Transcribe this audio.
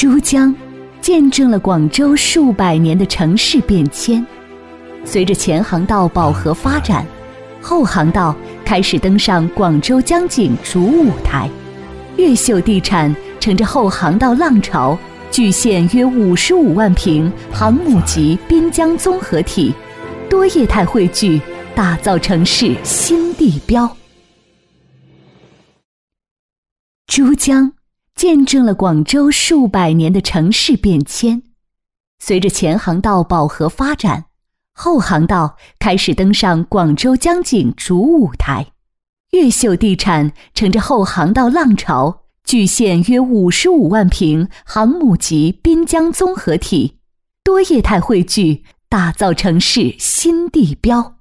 珠江见证了广州数百年的城市变迁。随着前航道饱和发展，后航道开始登上广州江景主舞台。越秀地产乘着后航道浪潮，巨献约55万平航母级滨江综合体，多业态汇聚，打造城市新地标。珠江见证了广州数百年的城市变迁。随着前航道饱和发展，后航道开始登上广州江景主舞台。越秀地产乘着后航道浪潮，巨献约55万平航母级滨江综合体，多业态汇聚，打造城市新地标。